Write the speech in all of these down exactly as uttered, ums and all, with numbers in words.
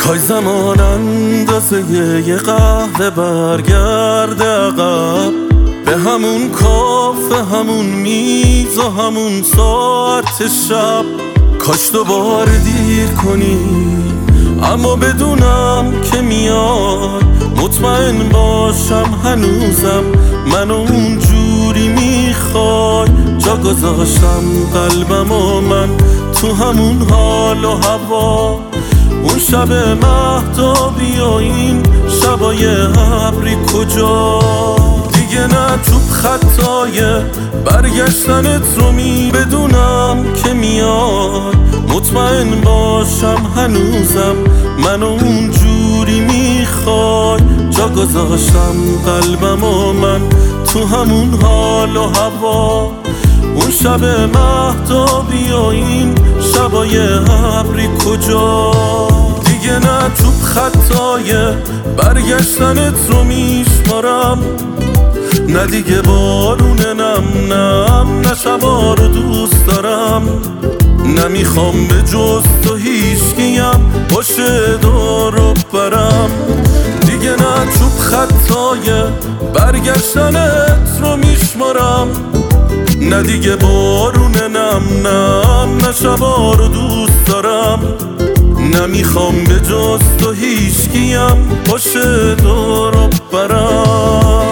میخوای زمان اندازه یه قهوه برگرده عقب، به همون کافه، همون میز و همون ساعت شب. کاش دوباره دیر کنی اما بدونم که میاد، مطمئن باشم هنوزم منو اونجوری میخوای. جا گذاشتم قلبم و من تو همون حال و هوا، اون شب مهتابی و این شبای ابری کجا. دیگه نه تو خطای برگشتنت رو می بدونم که میاد، مطمئن باشم هنوزم منو اونجوری میخوای. جا گذاشتم قلبم و من تو همون حال و هوا، اون شب مهتابی و این شبای ابری کجا. دیگه نه تو خطای برگشتنت رو میشمارم، نه دیگه بارونه نم نم، نه شبا رو دوست دارم. نمیخوام به جز تو هیچکیم باشه دور و برم. دیگه نه تو خطای برگشتنت رو میشمارم، نه دیگه بارونه نم نم، نه شبا رو دوست دارم. نمیخوام به جز تو هیچکیم باشه دور و برم.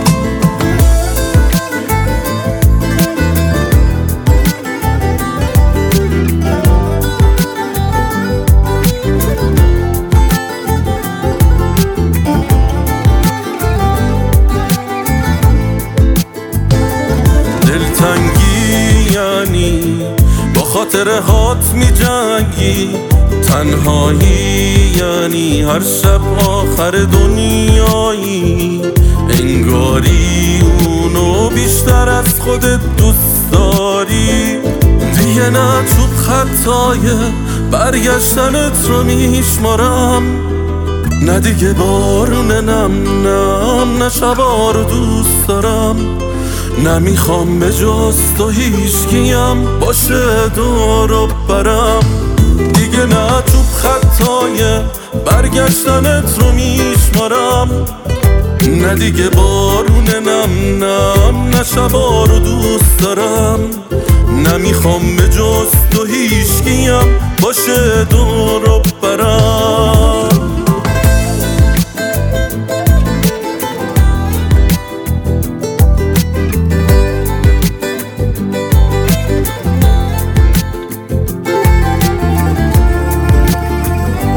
دلتنگی یعنی با خاطر هات می جنگی، تنهایی یعنی هر شب آخر دنیایی. انگاری اونو بیشتر از خودت دوست داری. دیگه نه تو خطای برگشتنت رو میشمارم، نه دیگه بارونه نم نم، نه شبا رو دوست دارم. نمیخوام به جز تو هیچکیم باشه دور و برم. دیگه نه تو خطای برگشتنت رو میشمارم، نه دیگه بارونه نم نم، نه شبا رو دوست دارم. نمیخوام به جز تو هیچکیم باشه دور و برم.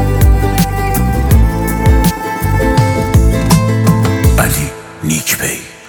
نیک پی